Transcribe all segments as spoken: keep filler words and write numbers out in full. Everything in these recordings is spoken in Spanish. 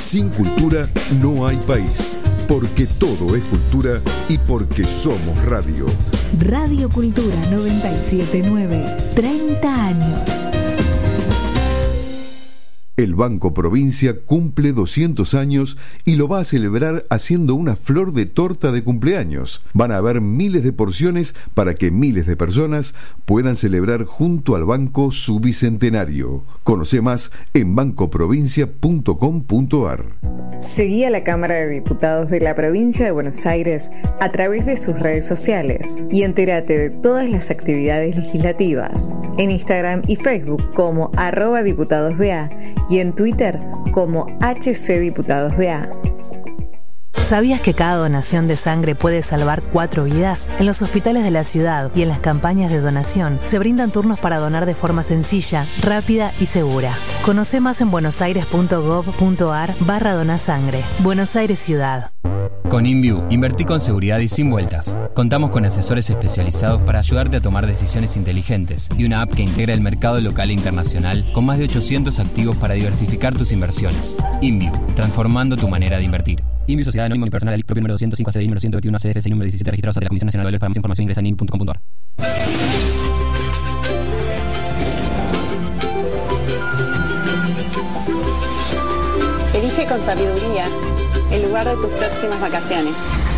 Sin cultura no hay país, porque todo es cultura y porque somos radio. Radio Cultura noventa y siete punto nueve, treinta años. El Banco Provincia cumple doscientos años y lo va a celebrar haciendo una flor de torta de cumpleaños. Van a haber miles de porciones para que miles de personas puedan celebrar junto al banco su bicentenario. Conoce más en banco provincia punto com punto a r. Seguí a la Cámara de Diputados de la Provincia de Buenos Aires a través de sus redes sociales y entérate de todas las actividades legislativas en Instagram y Facebook como arroba diputadosba y en Twitter como H C Diputados B A. ¿Sabías que cada donación de sangre puede salvar cuatro vidas? En los hospitales de la ciudad y en las campañas de donación se brindan turnos para donar de forma sencilla, rápida y segura. Conoce más en buenosaires punto gov punto a r barra donasangre. Buenos Aires Ciudad. Con InView, invertí con seguridad y sin vueltas. Contamos con asesores especializados para ayudarte a tomar decisiones inteligentes y una app que integra el mercado local e internacional con más de ochocientos activos para diversificar tus inversiones. InView, transformando tu manera de invertir. InView Sociedad Anónima Unipersonal, propio número doscientos cinco, C D I número ciento veintiuno, C D F C número diecisiete, registrados ante la Comisión Nacional de Valores. Para más información ingresa en inviu punto com punto a r. Elige con sabiduría el lugar de tus próximas vacaciones.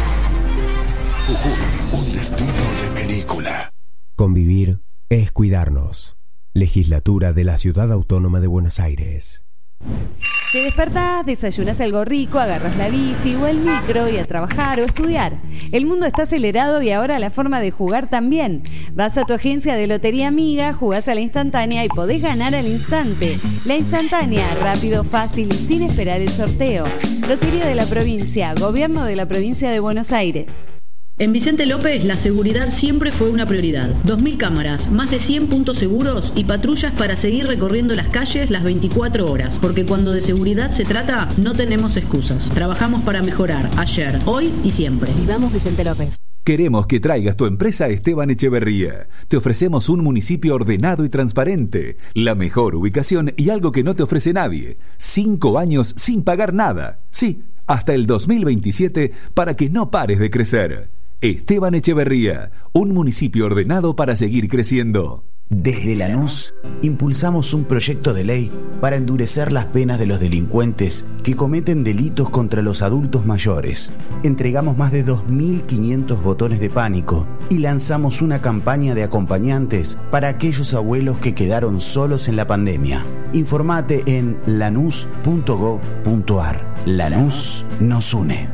Jujuy, un destino de película. Convivir es cuidarnos. Legislatura de la Ciudad Autónoma de Buenos Aires. Te despertás, desayunás algo rico, agarras la bici o el micro y a trabajar o estudiar. El mundo está acelerado y ahora la forma de jugar también. Vas a tu agencia de Lotería Amiga, jugás a la instantánea y podés ganar al instante. La instantánea, rápido, fácil y sin esperar el sorteo. Lotería de la Provincia, Gobierno de la Provincia de Buenos Aires. En Vicente López, la seguridad siempre fue una prioridad. dos mil cámaras, más de cien puntos seguros y patrullas para seguir recorriendo las calles las veinticuatro horas. Porque cuando de seguridad se trata, no tenemos excusas. Trabajamos para mejorar ayer, hoy y siempre. Vivamos Vicente López. Queremos que traigas tu empresa a Esteban Echeverría. Te ofrecemos un municipio ordenado y transparente, la mejor ubicación y algo que no te ofrece nadie. Cinco años sin pagar nada. Sí, hasta el dos mil veintisiete para que no pares de crecer. Esteban Echeverría, un municipio ordenado para seguir creciendo. Desde Lanús, impulsamos un proyecto de ley para endurecer las penas de los delincuentes que cometen delitos contra los adultos mayores. Entregamos más de dos mil quinientos botones de pánico y lanzamos una campaña de acompañantes para aquellos abuelos que quedaron solos en la pandemia. Informate en lanús punto gov punto a r. Lanús nos une.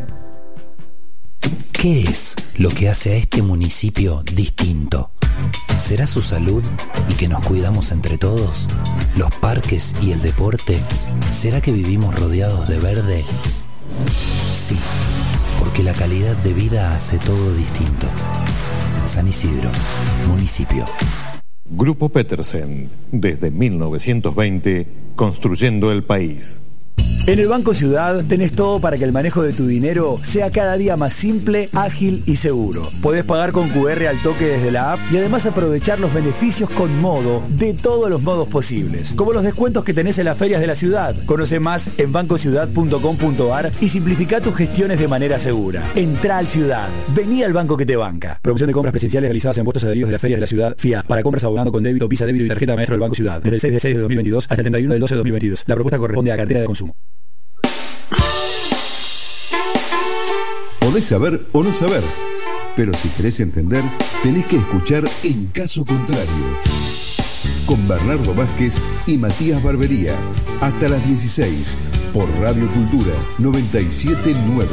¿Qué es lo que hace a este municipio distinto? ¿Será su salud y que nos cuidamos entre todos? ¿Los parques y el deporte? ¿Será que vivimos rodeados de verde? Sí, porque la calidad de vida hace todo distinto. San Isidro, municipio. Grupo Petersen, desde mil novecientos veinte, construyendo el país. En el Banco Ciudad tenés todo para que el manejo de tu dinero sea cada día más simple, ágil y seguro. Podés pagar con cu erre al toque desde la app y además aprovechar los beneficios con Modo de todos los modos posibles, como los descuentos que tenés en las ferias de la ciudad. Conoce más en banco ciudad punto com punto a r y simplifica tus gestiones de manera segura. Entrá al Ciudad. Vení al banco que te banca. Promoción de compras presenciales realizadas en puestos adheridos de las ferias de la ciudad. F I A. Para compras abonando con débito, Visa, débito y tarjeta maestro del Banco Ciudad. Desde el seis de seis de dos mil veintidós hasta el treinta y uno del doce de dos mil veintidós. La propuesta corresponde a cartera de consumo. Podés saber o no saber, pero si querés entender, tenés que escuchar En Caso Contrario, con Bernardo Vázquez y Matías Barbería, hasta las dieciséis, por Radio Cultura noventa y siete punto nueve.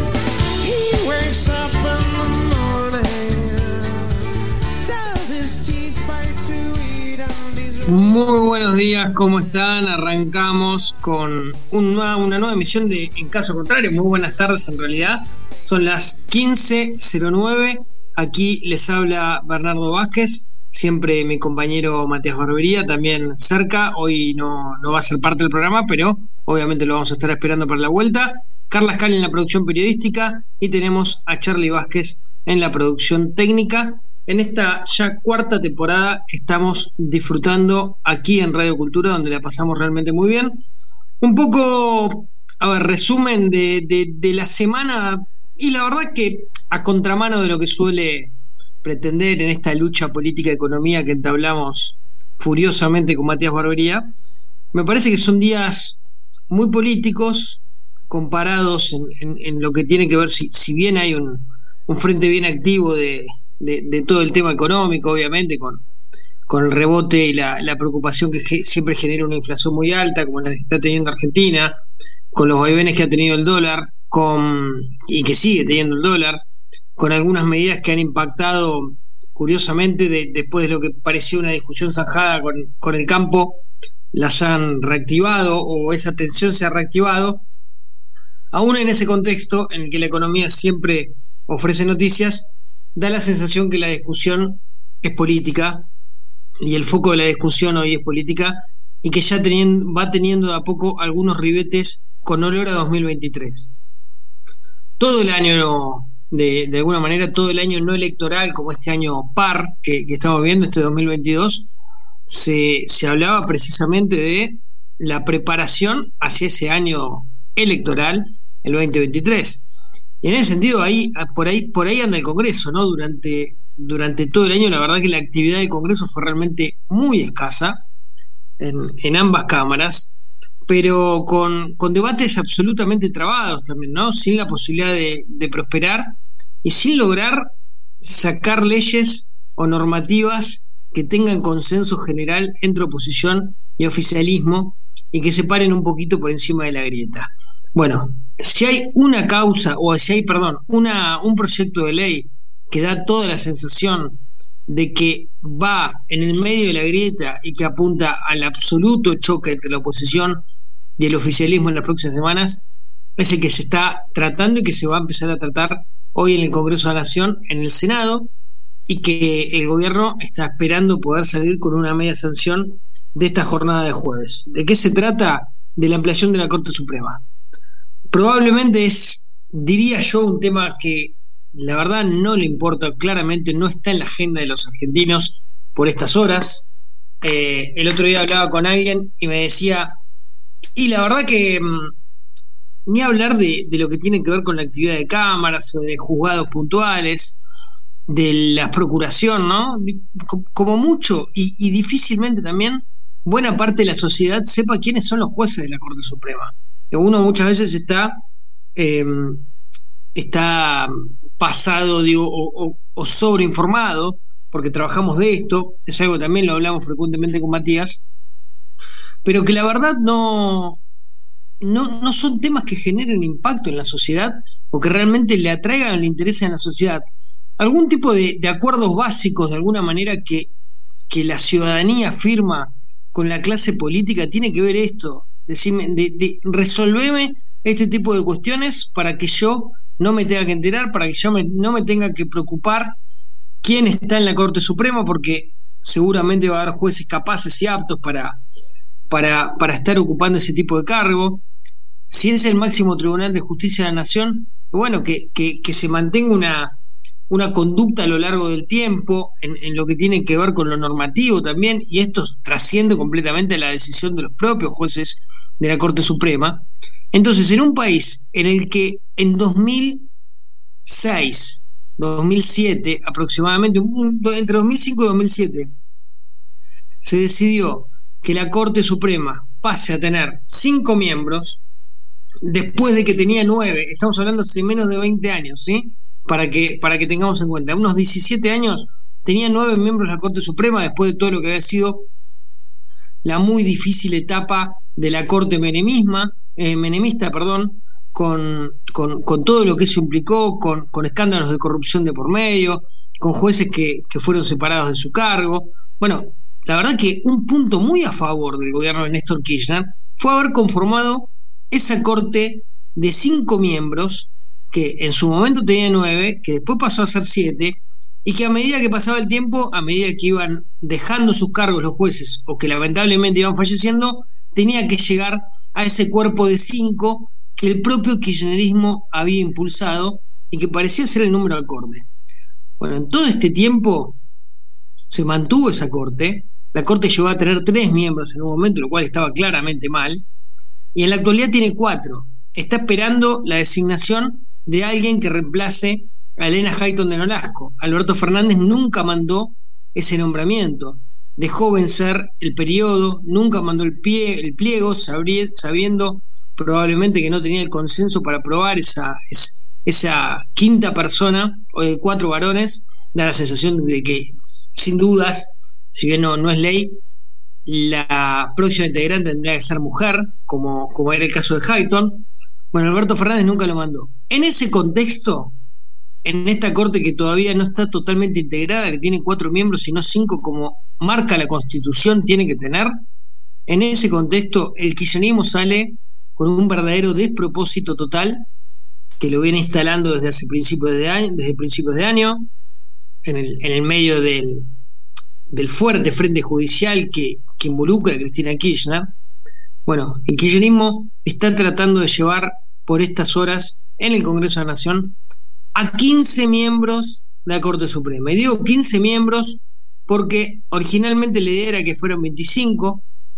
Muy buenos días, ¿cómo están? Arrancamos con una, una nueva emisión de En Caso Contrario. Muy buenas tardes en realidad. Son las quince cero nueve. Aquí les habla Bernardo Vázquez. Siempre mi compañero Matías Barbería, también cerca. Hoy no, no va a ser parte del programa, pero obviamente lo vamos a estar esperando para la vuelta. Carla Scali en la producción periodística y tenemos a Charlie Vázquez en la producción técnica. En esta ya cuarta temporada que estamos disfrutando aquí en Radio Cultura, donde la pasamos realmente muy bien. Un poco a ver, resumen de, de, de la semana, y la verdad que a contramano de lo que suele pretender en esta lucha política y economía que entablamos furiosamente con Matías Barbería, me parece que son días muy políticos comparados en, en, en lo que tiene que ver, si, si bien hay un, un frente bien activo de, de, de todo el tema económico, obviamente, con, con el rebote y la, la preocupación que ge, siempre genera una inflación muy alta, como la que está teniendo Argentina, con los vaivenes que ha tenido el dólar, con y que sigue teniendo el dólar, con algunas medidas que han impactado, curiosamente, de, después de lo que parecía una discusión zanjada con, con el campo, las han reactivado, o esa tensión se ha reactivado. Aún en ese contexto en el que la economía siempre ofrece noticias, da la sensación que la discusión es política, y el foco de la discusión hoy es política, y que ya teniendo, va teniendo de a poco algunos ribetes con olor a dos mil veintitrés. Todo el año, de, de alguna manera, todo el año no electoral, como este año par que, que estamos viendo, este dos mil veintidós, se, se hablaba precisamente de la preparación hacia ese año electoral, el veinte veintitrés. Y en ese sentido, ahí, por ahí, por ahí anda el Congreso, ¿no? Durante, durante todo el año, la verdad que la actividad del Congreso fue realmente muy escasa en, en ambas cámaras, pero con, con debates absolutamente trabados también, ¿no? Sin la posibilidad de, de prosperar y sin lograr sacar leyes o normativas que tengan consenso general entre oposición y oficialismo y que se paren un poquito por encima de la grieta. Bueno, si hay una causa, o si hay, perdón, una, un proyecto de ley que da toda la sensación de que va en el medio de la grieta y que apunta al absoluto choque entre la oposición y el oficialismo en las próximas semanas, es el que se está tratando y que se va a empezar a tratar hoy en el Congreso de la Nación, en el Senado, y que el gobierno está esperando poder salir con una media sanción de esta jornada de jueves. ¿De qué se trata? De la ampliación de la Corte Suprema. Probablemente es, diría yo, un tema que la verdad no le importa, claramente no está en la agenda de los argentinos por estas horas. Eh, el otro día hablaba con alguien y me decía, y la verdad que mmm, ni hablar de, de lo que tiene que ver con la actividad de cámaras o de juzgados puntuales, de la procuración, ¿no? Como mucho y, y difícilmente también buena parte de la sociedad sepa quiénes son los jueces de la Corte Suprema. Uno muchas veces está eh, está pasado, digo, o, o, o sobreinformado, porque trabajamos de esto, es algo que también lo hablamos frecuentemente con Matías, pero que la verdad no, no, no son temas que generen impacto en la sociedad o que realmente le atraigan o le interesen a la sociedad. Algún tipo de, de acuerdos básicos, de alguna manera, que, que la ciudadanía firma con la clase política, tiene que ver esto. Decime, de, de, resolveme este tipo de cuestiones para que yo no me tenga que enterar, para que yo me, no me tenga que preocupar quién está en la Corte Suprema, porque seguramente va a haber jueces capaces y aptos para, para, para estar ocupando ese tipo de cargo. Si es el máximo tribunal de justicia de la nación, bueno, que, que, que se mantenga una, una conducta a lo largo del tiempo en, en lo que tiene que ver con lo normativo también, y esto trasciende completamente a la decisión de los propios jueces de la Corte Suprema. Entonces, en un país en el que en dos mil seis, dos mil siete aproximadamente, entre dos mil cinco y dos mil siete, se decidió que la Corte Suprema pase a tener cinco miembros, después de que tenía nueve, estamos hablando hace menos de veinte años, ¿sí? Para que, para que tengamos en cuenta, unos diecisiete años tenía nueve miembros la Corte Suprema, después de todo lo que había sido la muy difícil etapa de la Corte menemisma, eh, menemista, perdón, con, con, con todo lo que eso implicó, con, con escándalos de corrupción de por medio, con jueces que, que fueron separados de su cargo. Bueno, la verdad que un punto muy a favor del gobierno de Néstor Kirchner fue haber conformado esa Corte de cinco miembros, que en su momento tenía nueve, que después pasó a ser siete, y que a medida que pasaba el tiempo, a medida que iban dejando sus cargos los jueces, o que lamentablemente iban falleciendo, tenía que llegar a ese cuerpo de cinco que el propio kirchnerismo había impulsado y que parecía ser el número acorde. Bueno, en todo este tiempo se mantuvo esa Corte. La Corte llegó a tener tres miembros en un momento, lo cual estaba claramente mal, y en la actualidad tiene cuatro. está esperando la designación de alguien que reemplace a Elena Hayton de Nolasco. Alberto Fernández nunca mandó ese nombramiento, dejó vencer el periodo, nunca mandó el, pie, el pliego, sabri, sabiendo probablemente que no tenía el consenso para aprobar esa, esa, esa quinta persona, o de cuatro varones. Da la sensación de que, sin dudas, si bien no, no es ley, la próxima integrante tendría que ser mujer, como, como era el caso de Hayton. Bueno, Alberto Fernández nunca lo mandó. En ese contexto, en esta corte que todavía no está totalmente integrada, que tiene cuatro miembros y no cinco como marca la Constitución tiene que tener, en ese contexto el kirchnerismo sale con un verdadero despropósito total que lo viene instalando desde hace principios de año, desde principios de año, en el, en el medio del, del fuerte frente judicial que, que involucra a Cristina Kirchner. Bueno, el kirchnerismo está tratando de llevar por estas horas en el Congreso de la Nación a quince miembros de la Corte Suprema. Y digo quince miembros porque originalmente la idea era que fueran veinticinco,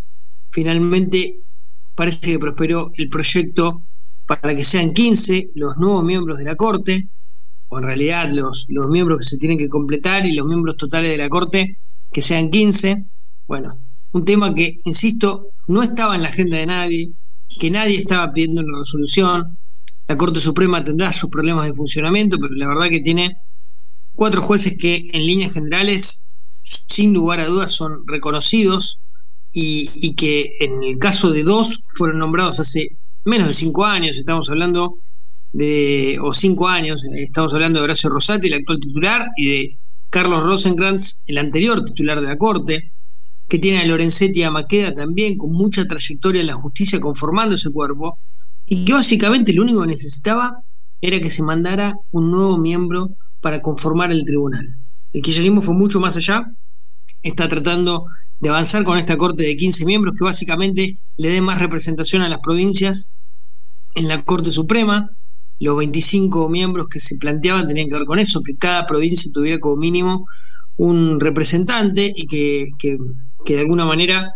finalmente parece que prosperó el proyecto para que sean quince los nuevos miembros de la Corte, o en realidad los, los miembros que se tienen que completar y los miembros totales de la Corte que sean quince. Bueno, un tema que, insisto, no estaba en la agenda de nadie, que nadie estaba pidiendo una resolución. La Corte Suprema tendrá sus problemas de funcionamiento, pero la verdad que tiene cuatro jueces que en líneas generales, sin lugar a dudas, son reconocidos y, y que en el caso de dos fueron nombrados hace menos de cinco años, estamos hablando de, o cinco años, estamos hablando de Horacio Rosati, el actual titular, y de Carlos Rosenkrantz, el anterior titular de la Corte, que tiene a Lorenzetti y a Maqueda también con mucha trayectoria en la justicia conformando ese cuerpo, y que básicamente lo único que necesitaba era que se mandara un nuevo miembro para conformar el tribunal. El kirchnerismo fue mucho más allá, está tratando de avanzar con esta corte de quince miembros que básicamente le dé más representación a las provincias en la Corte Suprema. Los veinticinco miembros que se planteaban tenían que ver con eso, que cada provincia tuviera como mínimo un representante y que, que, que de alguna manera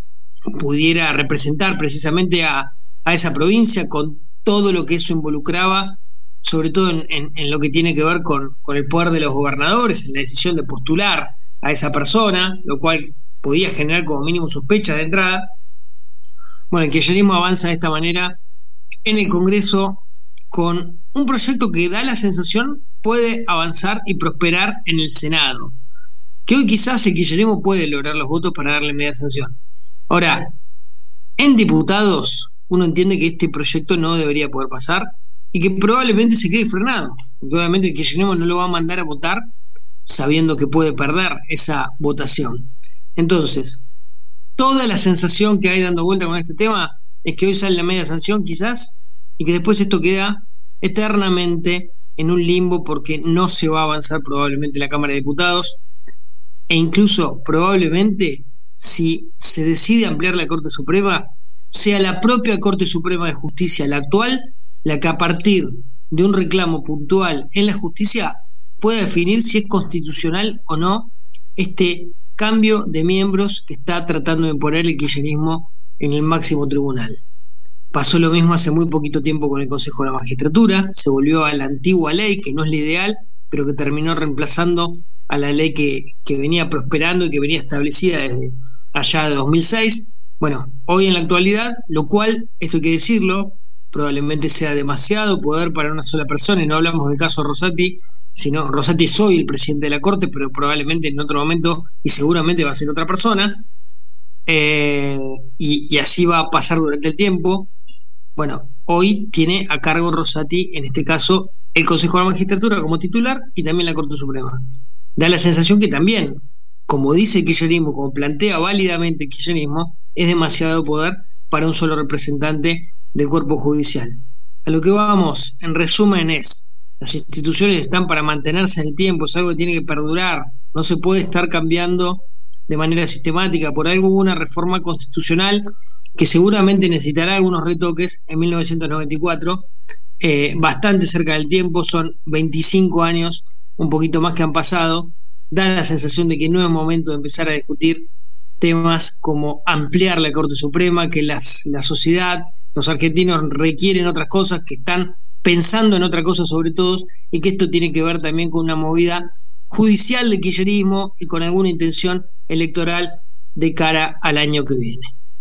pudiera representar precisamente a, a esa provincia con todo lo que eso involucraba, sobre todo en, en, en lo que tiene que ver con, con el poder de los gobernadores, en la decisión de postular a esa persona, lo cual podía generar como mínimo sospechas de entrada. Bueno, el kirchnerismo avanza de esta manera en el Congreso con un proyecto que da la sensación puede avanzar y prosperar en el Senado, que hoy quizás el kirchnerismo puede lograr los votos para darle media sanción. Ahora, en diputados uno entiende que este proyecto no debería poder pasar y que probablemente se quede frenado, porque obviamente el kirchnerismo no lo va a mandar a votar sabiendo que puede perder esa votación. Entonces, toda la sensación que hay dando vuelta con este tema es que hoy sale la media sanción quizás y que después esto queda eternamente en un limbo porque no se va a avanzar probablemente en la Cámara de Diputados, e incluso probablemente si se decide ampliar la Corte Suprema sea la propia Corte Suprema de Justicia, la actual, la que a partir de un reclamo puntual en la justicia pueda definir si es constitucional o no este cambio de miembros que está tratando de imponer el kirchnerismo en el máximo tribunal. Pasó lo mismo hace muy poquito tiempo con el Consejo de la Magistratura, se volvió a la antigua ley, que no es la ideal, pero que terminó reemplazando a la ley que, que venía prosperando y que venía establecida desde allá de dos mil seis. Bueno, hoy en la actualidad, lo cual, esto hay que decirlo, probablemente sea demasiado poder para una sola persona, y no hablamos del caso Rosati, sino Rosati es hoy el presidente de la Corte, pero probablemente en otro momento, y seguramente va a ser otra persona, eh, y, y así va a pasar durante el tiempo. Bueno, hoy tiene a cargo Rosati, en este caso, el Consejo de la Magistratura como titular y también la Corte Suprema. Da la sensación que también, como dice el kirchnerismo, como plantea válidamente el kirchnerismo, es demasiado poder para un solo representante del cuerpo judicial. A lo que vamos, en resumen, es: las instituciones están para mantenerse en el tiempo, es algo que tiene que perdurar, no se puede estar cambiando de manera sistemática. Por algo hubo una reforma constitucional que seguramente necesitará algunos retoques en mil novecientos noventa y cuatro, eh, bastante cerca del tiempo, son veinticinco años, un poquito más que han pasado. Da la sensación de que no es momento de empezar a discutir temas como ampliar la Corte Suprema, que las, la sociedad, los argentinos requieren otras cosas, que están pensando en otra cosa sobre todo, y que esto tiene que ver también con una movida judicial del kirchnerismo y con alguna intención electoral de cara al año que viene.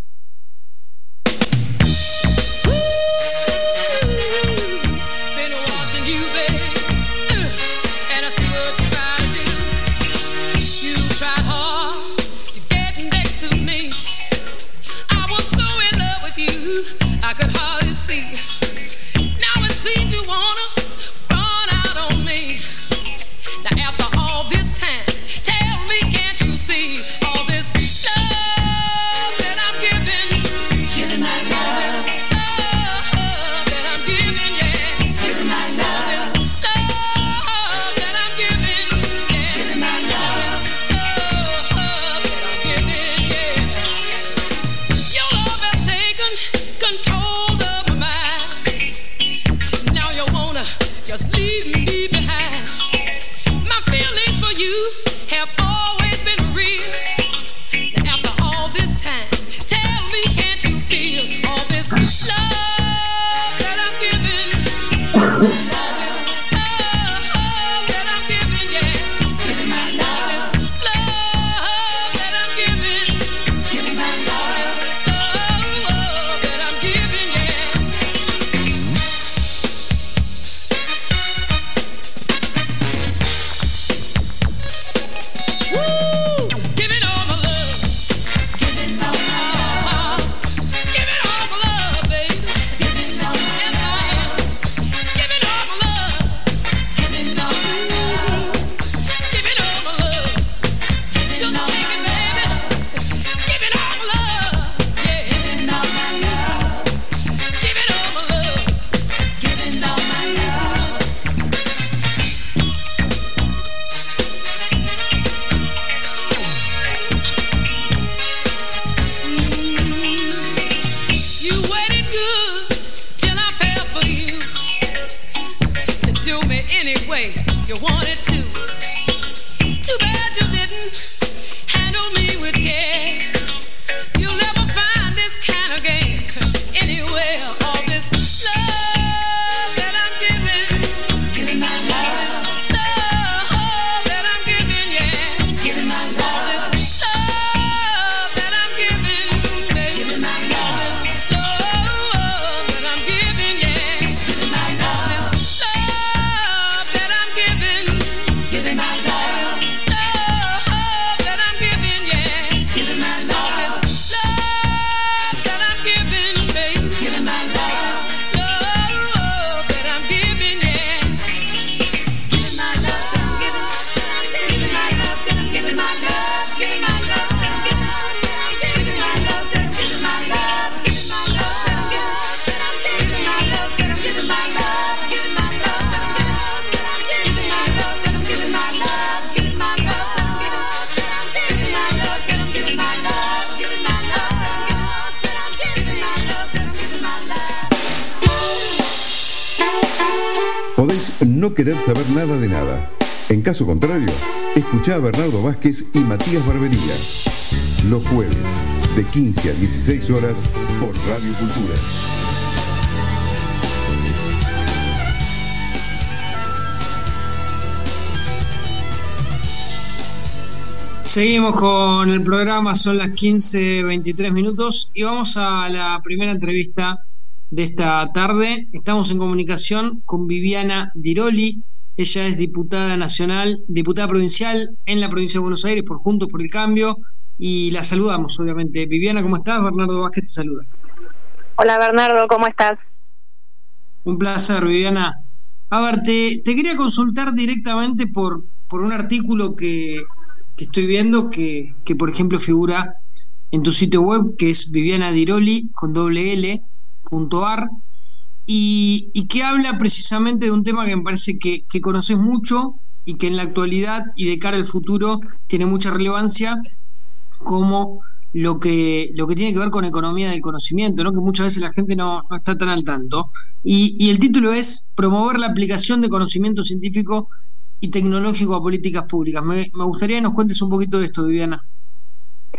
No querer saber nada de nada. En caso contrario, escuchá a Bernardo Vázquez y Matías Barbería los jueves de quince a dieciséis horas por Radio Cultura. Seguimos con el programa, son las quince veintitrés minutos y vamos a la primera entrevista de esta tarde. Estamos en comunicación con Viviana Diroli. Ella es diputada nacional, diputada provincial en la provincia de Buenos Aires por Juntos por el Cambio, y la saludamos, obviamente. Viviana, ¿cómo estás? Bernardo Vázquez te saluda. Hola, Bernardo, ¿cómo estás? Un placer, Viviana. A ver, te, te quería consultar directamente por, por un artículo que, que estoy viendo que, que, por ejemplo, figura en tu sitio web, que es Viviana Diroli, con doble L, punto ar, y, y que habla precisamente de un tema que me parece que, que conoces mucho y que en la actualidad y de cara al futuro tiene mucha relevancia, como lo que lo que tiene que ver con economía del conocimiento, ¿no? Que muchas veces la gente no, no está tan al tanto. Y, y el título es Promover la aplicación de conocimiento científico y tecnológico a políticas públicas. Me, me gustaría que nos cuentes un poquito de esto, Viviana.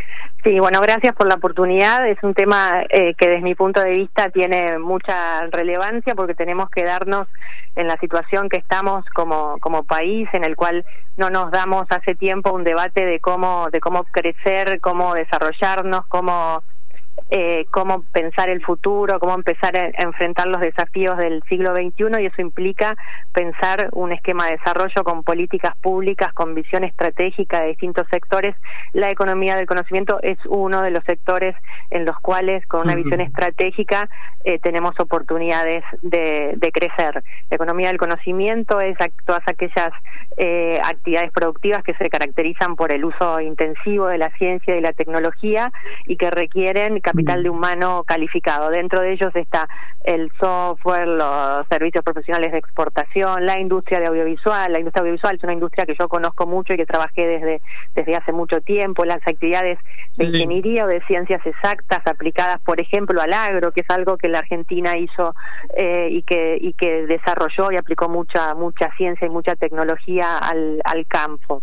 Sí, bueno, gracias por la oportunidad. Es un tema eh, que desde mi punto de vista tiene mucha relevancia porque tenemos que darnos en la situación que estamos como como país, en el cual no nos damos hace tiempo un debate de cómo de cómo crecer, cómo desarrollarnos, cómo eh, cómo pensar el futuro, cómo empezar a enfrentar los desafíos del siglo veintiuno, y eso implica pensar un esquema de desarrollo con políticas públicas, con visión estratégica de distintos sectores. La economía del conocimiento es uno de los sectores en los cuales, con una visión estratégica, eh, tenemos oportunidades de, de crecer. La economía del conocimiento es todas aquellas eh, actividades productivas que se caracterizan por el uso intensivo de la ciencia y la tecnología y que requieren capital de humano calificado. Dentro de ellos está el software, los servicios profesionales de exportación, la industria de audiovisual. La industria audiovisual es una industria que yo conozco mucho y que trabajé desde, desde hace mucho tiempo. Las actividades de ingeniería o de ciencias exactas aplicadas, por ejemplo, al agro, que es algo que la Argentina hizo eh, y que y que desarrolló y aplicó mucha mucha ciencia y mucha tecnología al, al campo.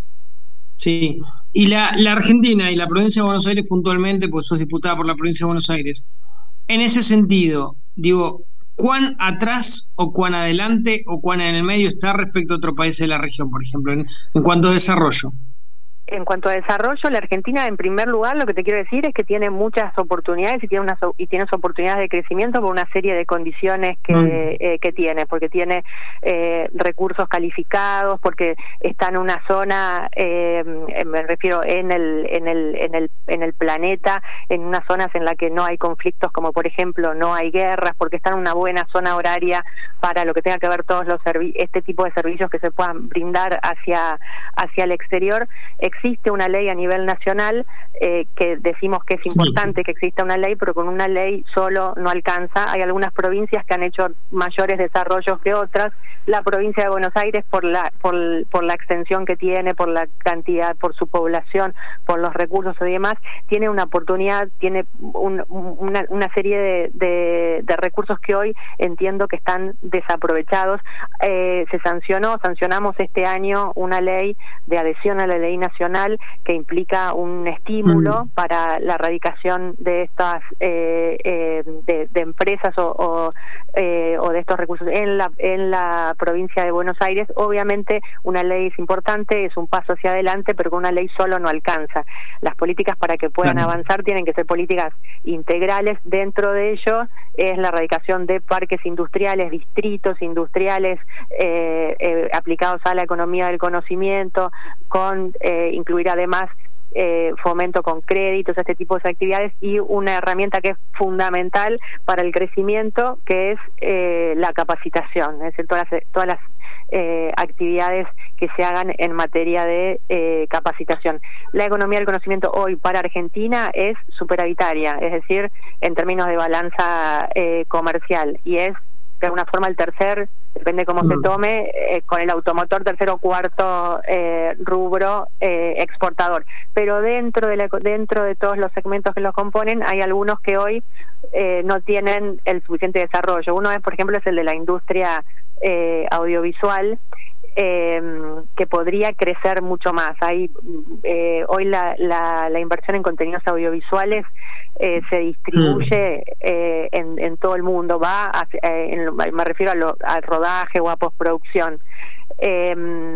Sí, y la, la Argentina y la provincia de Buenos Aires puntualmente, pues sos diputada por la provincia de Buenos Aires, en ese sentido, digo, ¿cuán atrás o cuán adelante o cuán en el medio está respecto a otros países de la región, por ejemplo, en, en cuanto a desarrollo? En cuanto a desarrollo, la Argentina, en primer lugar, lo que te quiero decir es que tiene muchas oportunidades y tiene unas y tiene oportunidades de crecimiento por una serie de condiciones que, mm. eh, que tiene, porque tiene eh, recursos calificados, porque está en una zona, eh, me refiero en el en el en el en el planeta, en unas zonas en las que no hay conflictos, como por ejemplo no hay guerras, porque está en una buena zona horaria para lo que tenga que ver todos los servi- este tipo de servicios que se puedan brindar hacia hacia el exterior. Existe una ley a nivel nacional eh, que decimos que es importante sí. que exista una ley, pero con una ley solo no alcanza. Hay algunas provincias que han hecho mayores desarrollos que otras. La provincia de Buenos Aires, por la por, por la extensión que tiene, por la cantidad, por su población, por los recursos y demás, tiene una oportunidad, tiene un, una, una serie de, de, de recursos que hoy entiendo que están desaprovechados. Eh, se sancionó, sancionamos este año una ley de adhesión a la ley nacional que implica un estímulo mm. para la erradicación de estas eh, eh, de, de empresas o, o, eh, o de estos recursos en la en la provincia de Buenos Aires. Obviamente una ley es importante, es un paso hacia adelante, pero con una ley solo no alcanza. Las políticas para que puedan claro. avanzar tienen que ser políticas integrales. Dentro de ello es la erradicación de parques industriales, distritos industriales eh, eh, aplicados a la economía del conocimiento, con eh, incluir además Eh, fomento con créditos, este tipo de actividades, y una herramienta que es fundamental para el crecimiento, que es eh, la capacitación, es decir, todas las, todas las eh, actividades que se hagan en materia de eh, capacitación. La economía del conocimiento hoy para Argentina es superavitaria, es decir, en términos de balanza eh, comercial, y es de alguna forma el tercer, depende cómo mm. se tome, eh, con el automotor tercer o cuarto eh, rubro eh, exportador. Pero dentro de la, dentro de todos los segmentos que los componen, hay algunos que hoy eh, no tienen el suficiente desarrollo. Uno es, por ejemplo, es el de la industria eh, audiovisual, Eh, que podría crecer mucho más. Hay eh, hoy la, la, la inversión en contenidos audiovisuales eh, se distribuye eh, en, en todo el mundo, va a, eh, en, me refiero a lo, al rodaje o a postproducción. Eh,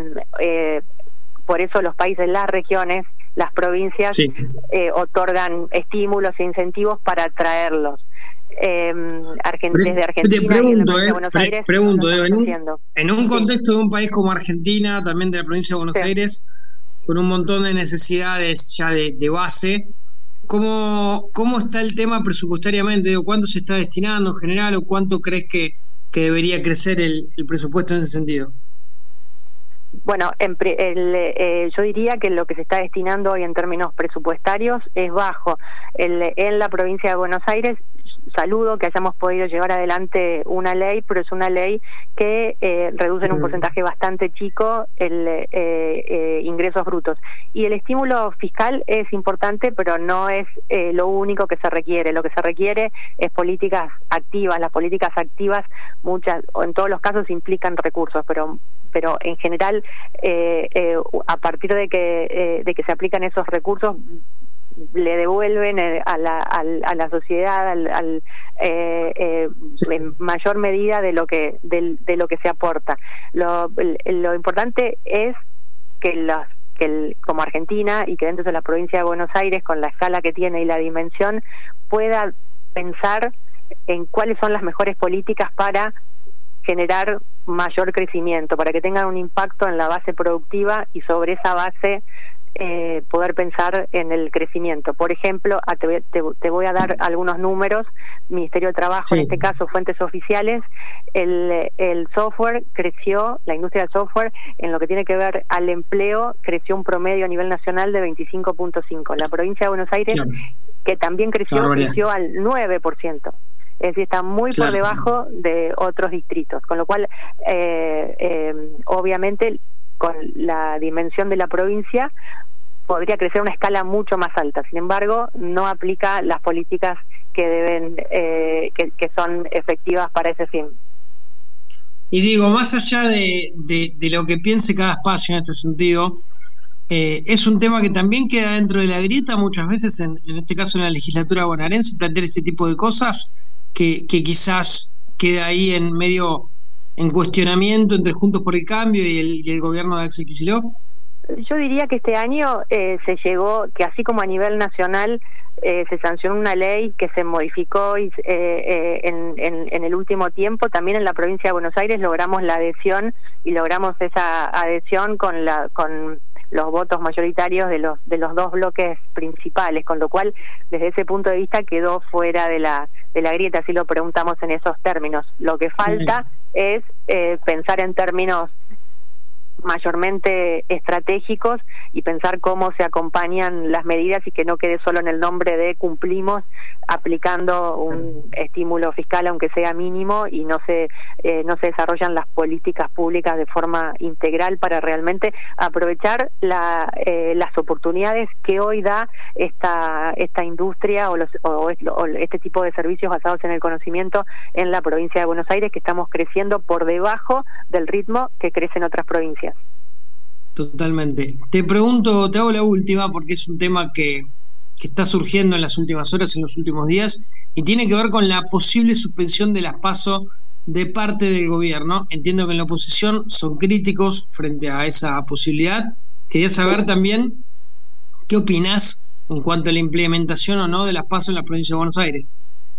eh, por eso los países, las regiones, las provincias sí. eh, otorgan estímulos e incentivos para atraerlos. Eh, Argent- Pre- desde Argentina te pregunto, y de eh, Buenos pre- Aires pregunto eh, en, un, en un sí. contexto de un país como Argentina, también de la provincia de Buenos sí. Aires, con un montón de necesidades ya de, de base, ¿cómo, ¿cómo está el tema presupuestariamente? ¿Cuánto se está destinando en general o cuánto crees que, que debería crecer el, el presupuesto en ese sentido? Bueno, en pre, el, eh, yo diría que lo que se está destinando hoy en términos presupuestarios es bajo. El, en la provincia de Buenos Aires, saludo que hayamos podido llevar adelante una ley, pero es una ley que eh, reduce en un porcentaje bastante chico el eh, eh, ingresos brutos. Y el estímulo fiscal es importante, pero no es eh, lo único que se requiere. Lo que se requiere es políticas activas. Las políticas activas, muchas o en todos los casos, implican recursos, pero pero en general eh, eh, a partir de que eh, de que se aplican esos recursos le devuelven a la, a la, a la sociedad al, al, eh, eh, en mayor medida de lo que de, de lo que se aporta. Lo, lo importante es que los que el, como Argentina y que dentro de la provincia de Buenos Aires, con la escala que tiene y la dimensión, pueda pensar en cuáles son las mejores políticas para generar mayor crecimiento, para que tengan un impacto en la base productiva y sobre esa base eh, poder pensar en el crecimiento. Por ejemplo, a, te, te, te voy a dar algunos números. Ministerio de Trabajo, sí. En este caso fuentes oficiales, el, el software creció, la industria del software en lo que tiene que ver al empleo creció un promedio a nivel nacional de veinticinco punto cinco. La provincia de Buenos Aires, sí. que también creció, claro, creció al nueve por ciento. Es decir, está muy claro. por debajo de otros distritos, con lo cual, eh, eh, obviamente, con la dimensión de la provincia, podría crecer a una escala mucho más alta. Sin embargo, no aplica las políticas que deben, eh, que, que son efectivas para ese fin. Y digo, más allá de, de, de lo que piense cada espacio en este sentido, eh, es un tema que también queda dentro de la grieta muchas veces, en, en este caso en la legislatura bonaerense, plantear este tipo de cosas que, que quizás queda ahí en medio en cuestionamiento entre Juntos por el Cambio y el, y el gobierno de Axel Kicillof. Yo diría que este año eh, se llegó, que así como a nivel nacional eh, se sancionó una ley que se modificó y, eh, eh, en, en, en el último tiempo, también en la provincia de Buenos Aires logramos la adhesión y logramos esa adhesión con la con los votos mayoritarios de los de los dos bloques principales, con lo cual desde ese punto de vista quedó fuera de la de la grieta, si lo preguntamos en esos términos. Lo que falta es eh, pensar en términos mayormente estratégicos y pensar cómo se acompañan las medidas y que no quede solo en el nombre de cumplimos aplicando un estímulo fiscal aunque sea mínimo y no se eh, no se desarrollan las políticas públicas de forma integral para realmente aprovechar la, eh, las oportunidades que hoy da esta esta industria o, los, o, o este tipo de servicios basados en el conocimiento en la provincia de Buenos Aires, que estamos creciendo por debajo del ritmo que crece en otras provincias. Totalmente. Te pregunto, te hago la última porque es un tema que, que está surgiendo en las últimas horas, en los últimos días, y tiene que ver con la posible suspensión de las PASO de parte del gobierno. Entiendo que en la oposición son críticos frente a esa posibilidad. Quería saber también qué opinás en cuanto a la implementación o no de las PASO en la provincia de Buenos Aires.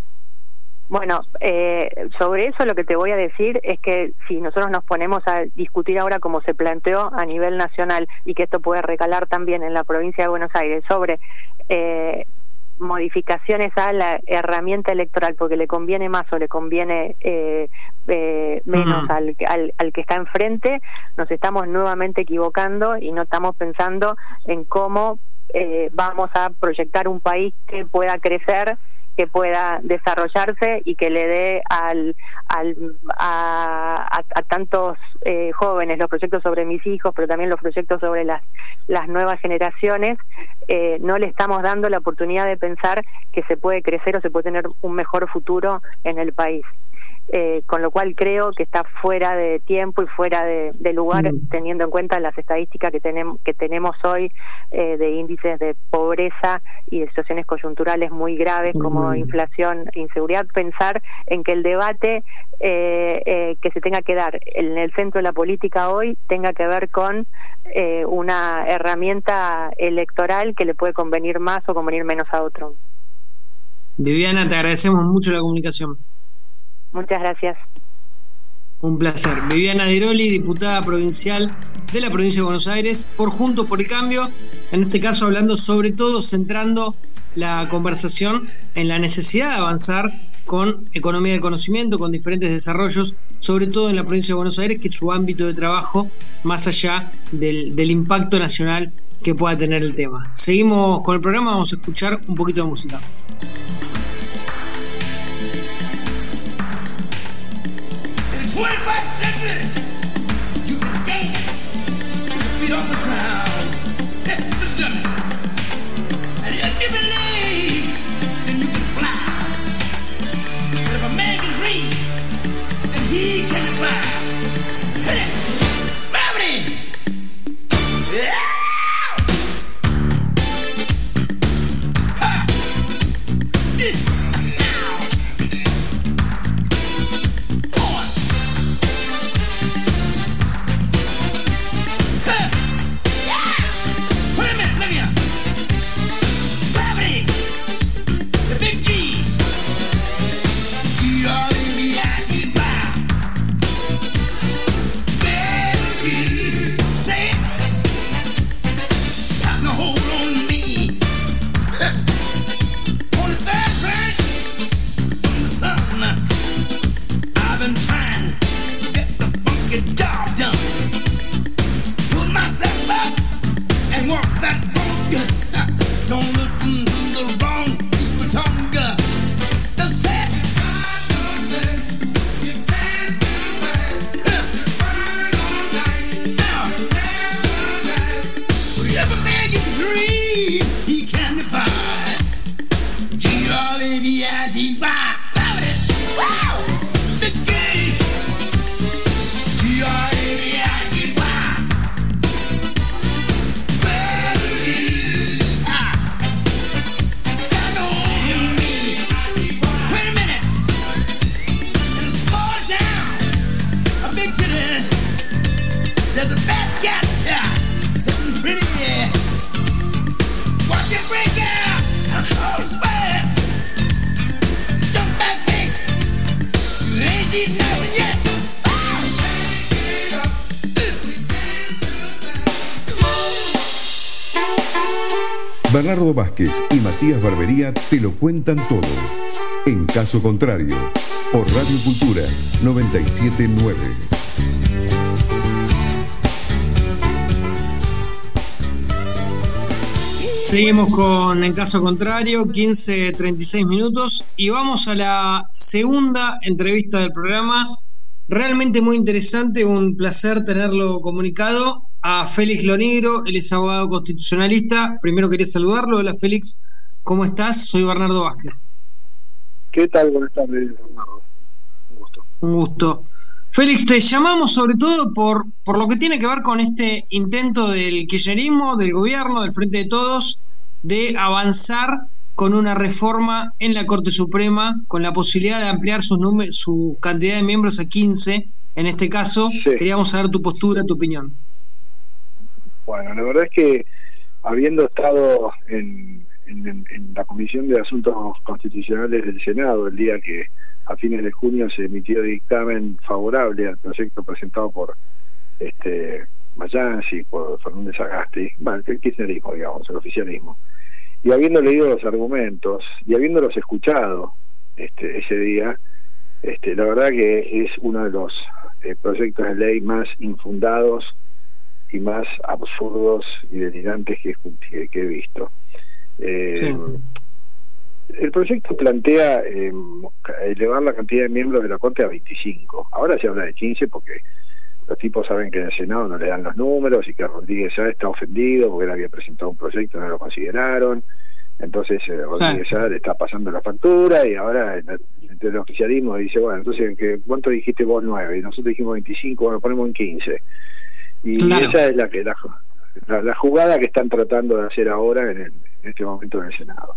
Bueno, eh, sobre eso lo que te voy a decir es que si nosotros nos ponemos a discutir ahora como se planteó a nivel nacional y que esto puede recalar también en la provincia de Buenos Aires sobre eh, modificaciones a la herramienta electoral porque le conviene más o le conviene eh, eh, menos uh-huh. al, al, al que está enfrente, nos estamos nuevamente equivocando y no estamos pensando en cómo eh, vamos a proyectar un país que pueda crecer, que pueda desarrollarse y que le dé al, al a, a, a tantos eh, jóvenes los proyectos sobre mis hijos, pero también los proyectos sobre las las nuevas generaciones. Eh, no le estamos dando la oportunidad de pensar que se puede crecer o se puede tener un mejor futuro en el país. Eh, con lo cual creo que está fuera de tiempo y fuera de, de lugar, mm. teniendo en cuenta las estadísticas que tenemos que tenemos hoy eh, de índices de pobreza y de situaciones coyunturales muy graves mm. como inflación, inseguridad. Pensar en que el debate eh, eh, que se tenga que dar en el centro de la política hoy tenga que ver con eh, una herramienta electoral que le puede convenir más o convenir menos a otro. Viviana, te agradecemos mucho la comunicación. Muchas gracias. Un placer. Viviana Diroli, diputada provincial de la provincia de Buenos Aires, por Juntos por el Cambio, en este caso hablando sobre todo, centrando la conversación en la necesidad de avanzar con economía del conocimiento, con diferentes desarrollos, sobre todo en la provincia de Buenos Aires, que es su ámbito de trabajo, más allá del, del impacto nacional que pueda tener el tema. Seguimos con el programa, vamos a escuchar un poquito de música. twenty-first century, you can dance, feet on the ground, hip to the dummy. And if you believe, then you can fly. But if a man can dream, then he can fly. Hit it! Gravity! Yeah! Bernardo Vázquez y Matías Barbería te lo cuentan todo. En caso contrario, por Radio Cultura noventa y siete punto nueve. Seguimos con En caso contrario, quince treinta y seis minutos, y vamos a la segunda entrevista del programa. Realmente muy interesante, un placer tenerlo comunicado a Félix Lonigro. Él es abogado constitucionalista. Primero quería saludarlo. Hola Félix, ¿cómo estás? Soy Bernardo Vázquez. ¿Qué tal? Buenas tardes, Bernardo. Un gusto. Un gusto. Félix, te llamamos sobre todo por, por lo que tiene que ver con este intento del kirchnerismo, del gobierno, del Frente de Todos, de avanzar con una reforma en la Corte Suprema, con la posibilidad de ampliar sus número, su cantidad de miembros a quince. En este caso, sí. Queríamos saber tu postura, tu opinión. Bueno, la verdad es que habiendo estado en, en, en la Comisión de Asuntos Constitucionales del Senado el día que a fines de junio se emitió dictamen favorable al proyecto presentado por este Mayansi, por Fernández Agasti, bueno, el kirchnerismo, digamos, el oficialismo, y habiendo leído los argumentos y habiéndolos escuchado este ese día, este la verdad que es uno de los eh, proyectos de ley más infundados y más absurdos y delirantes que, que, que he visto. Eh, sí. El proyecto plantea eh, elevar la cantidad de miembros de la Corte a veinticinco. Ahora se habla de quince porque los tipos saben que en el Senado no le dan los números y que Rodríguez Saá está ofendido porque él había presentado un proyecto y no lo consideraron. Entonces eh, Rodríguez Saá le está pasando la factura y ahora entre el oficialismo dice, bueno, entonces ¿cuánto dijiste vos? nueve, y nosotros dijimos veinticinco, bueno, ponemos en quince. Y claro, esa es la que la, la, la jugada que están tratando de hacer ahora en, el, en este momento en el Senado.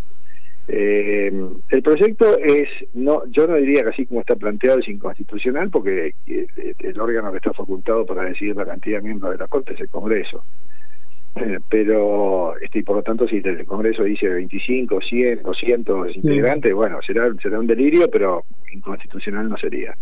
Eh, el proyecto es, no, yo no diría que así como está planteado es inconstitucional, porque el, el órgano que está facultado para decidir la cantidad de miembros de la Corte es el Congreso. Eh, pero este, y por lo tanto si el Congreso dice veinticinco, cien, doscientos sí. integrantes, bueno, será, será un delirio, pero inconstitucional no sería.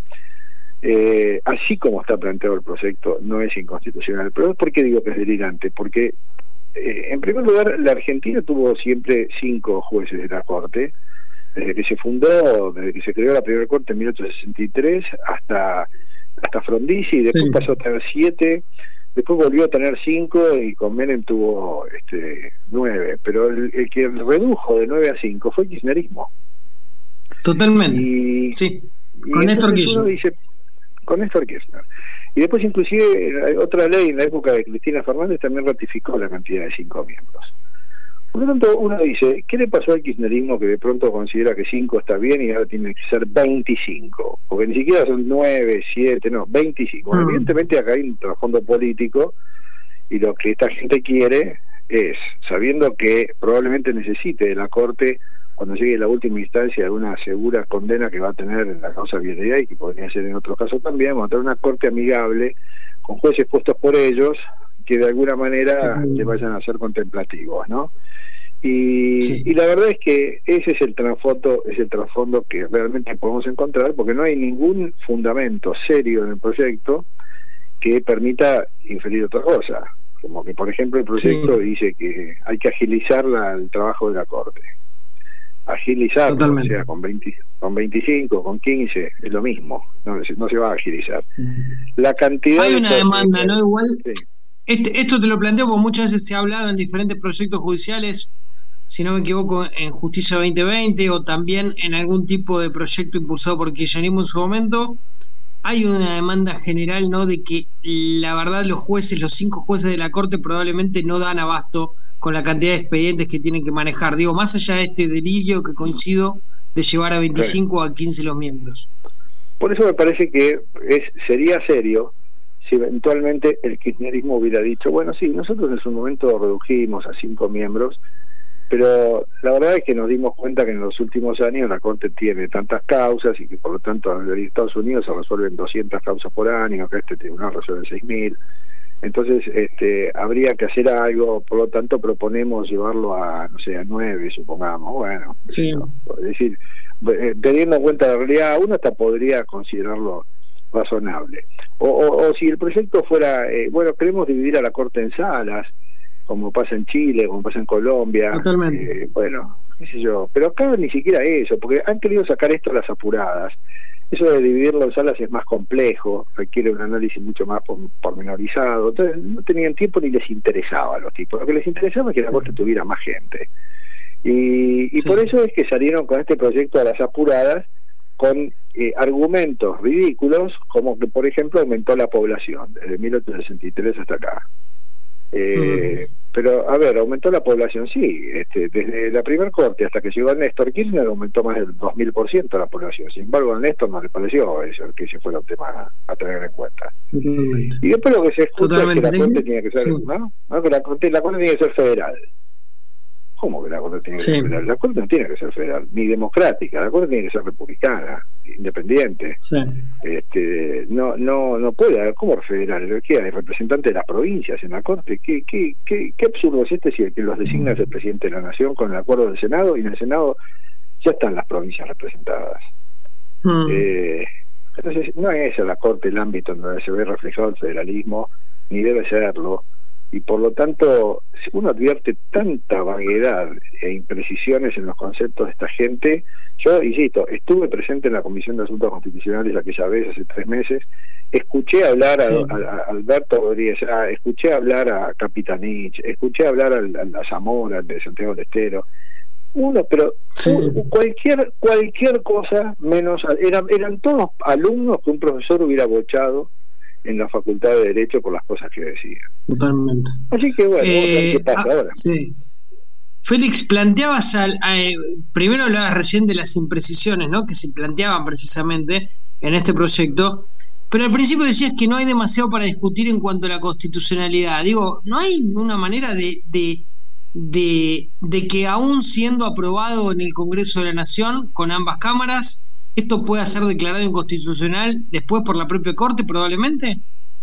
Eh, así como está planteado el proyecto no es inconstitucional. Pero ¿por qué digo que es delirante? Porque Eh, en primer lugar, la Argentina tuvo siempre cinco jueces de la Corte, desde que se fundó, desde que se creó la primera Corte en mil ochocientos sesenta y tres hasta, hasta Frondizi, y después sí. pasó a tener siete, después volvió a tener cinco y con Menem tuvo este, nueve, pero el, el que redujo de nueve a cinco fue el kirchnerismo. Totalmente. Y, sí, y con Néstor Kirchner. Dice, con Néstor Kirchner. Y después inclusive otra ley en la época de Cristina Fernández también ratificó la cantidad de cinco miembros. Por lo tanto, uno dice, ¿qué le pasó al kirchnerismo que de pronto considera que cinco está bien y ahora tiene que ser veinticinco? Porque ni siquiera son nueve, siete, no, veinticinco. Bueno, mm. evidentemente acá hay un trasfondo político y lo que esta gente quiere es, sabiendo que probablemente necesite de la Corte cuando llegue la última instancia de una segura condena que va a tener en la causa Vialidad y que podría ser en otros casos también, montar una corte amigable con jueces puestos por ellos que de alguna manera sí. le vayan a ser contemplativos, ¿no? Y, sí. y la verdad es que ese es el trasfondo, es el trasfondo que realmente podemos encontrar, porque no hay ningún fundamento serio en el proyecto que permita inferir otra cosa, como que por ejemplo el proyecto sí. dice que hay que agilizar la, el trabajo de la Corte. Agilizar, o sea, con, veinte, con veinticinco, con quince, es lo mismo, no, no se va a agilizar. La cantidad hay una de demanda, de... ¿no? Igual, sí. este, esto te lo planteo porque muchas veces se ha hablado en diferentes proyectos judiciales, si no me equivoco, en Justicia veinte veinte o también en algún tipo de proyecto impulsado por kirchnerismo en su momento. Hay una demanda general, ¿no?, de que la verdad los jueces, los cinco jueces de la Corte probablemente no dan abasto con la cantidad de expedientes que tienen que manejar. Digo, más allá de este delirio que coincido de llevar a veinticinco sí. a quince los miembros. Por eso me parece que es sería serio si eventualmente el kirchnerismo hubiera dicho, bueno, sí, nosotros en su momento redujimos a cinco miembros, pero la verdad es que nos dimos cuenta que en los últimos años la Corte tiene tantas causas y que por lo tanto en Estados Unidos se resuelven doscientas causas por año, que este tribunal resuelve seis mil. Entonces este, habría que hacer algo, por lo tanto proponemos llevarlo a, no sé, a nueve, supongamos. Bueno, sí. no, es decir, eh, teniendo en cuenta la realidad, uno hasta podría considerarlo razonable. O, o, o si el proyecto fuera, eh, bueno, queremos dividir a la Corte en salas, como pasa en Chile, como pasa en Colombia, eh, bueno, qué sé yo, pero acá ni siquiera eso, porque han querido sacar esto a las apuradas. Eso de dividirlo en salas es más complejo, requiere un análisis mucho más pormenorizado, entonces no tenían tiempo ni les interesaba a los tipos, lo que les interesaba es que la Corte tuviera más gente. Y, y sí. por eso es que salieron con este proyecto a las apuradas, con eh, argumentos ridículos, como que por ejemplo aumentó la población desde mil ochocientos sesenta y tres hasta acá. Eh, mm. Pero a ver, aumentó la población, sí, este, desde la primer corte hasta que llegó a Néstor Kirchner aumentó más del dos mil por ciento la población. Sin embargo a Néstor no le pareció eso, que ese fuera un tema a, a tener en cuenta. Totalmente. Y después lo que se escucha Totalmente. es que la Corte tiene que ser, sí. ¿no? ¿no? Que la Corte, la Corte tiene que ser federal. ¿Cómo que la Corte tiene que sí. ser federal? La Corte no tiene que ser federal, ni democrática, la Corte tiene que ser republicana, independiente. Sí. Este, no, no, no puede haber, ¿cómo federal? ¿Qué hay? ¿Representante de las provincias en la Corte? ¿Qué, qué, qué, qué absurdo es este si el que los designa es el presidente de la Nación con el acuerdo del Senado, y en el Senado ya están las provincias representadas? Mm. Eh, entonces, no es a la Corte el ámbito en donde se ve reflejado el federalismo, ni debe serlo. Y por lo tanto, uno advierte tanta vaguedad e imprecisiones en los conceptos de esta gente. Yo, insisto, estuve presente en la Comisión de Asuntos Constitucionales aquella vez, hace tres meses, escuché hablar a, sí. a, a Alberto Rodríguez, a, escuché hablar a Capitanich, escuché hablar a, a, a Zamora, de Santiago del Estero, uno, pero sí. un, cualquier cualquier cosa menos, eran, eran todos alumnos que un profesor hubiera bochado en la Facultad de Derecho por las cosas que decían. Totalmente. Así que bueno, eh, vamos a ver qué pasa ah, ahora. Sí. Félix, planteabas, al, a, primero hablabas recién de las imprecisiones, ¿no?, que se planteaban precisamente en este proyecto, pero al principio decías que no hay demasiado para discutir en cuanto a la constitucionalidad. Digo, ¿no hay una manera de, de, de, de que aún siendo aprobado en el Congreso de la Nación, con ambas cámaras, esto pueda ser declarado inconstitucional después por la propia Corte, probablemente?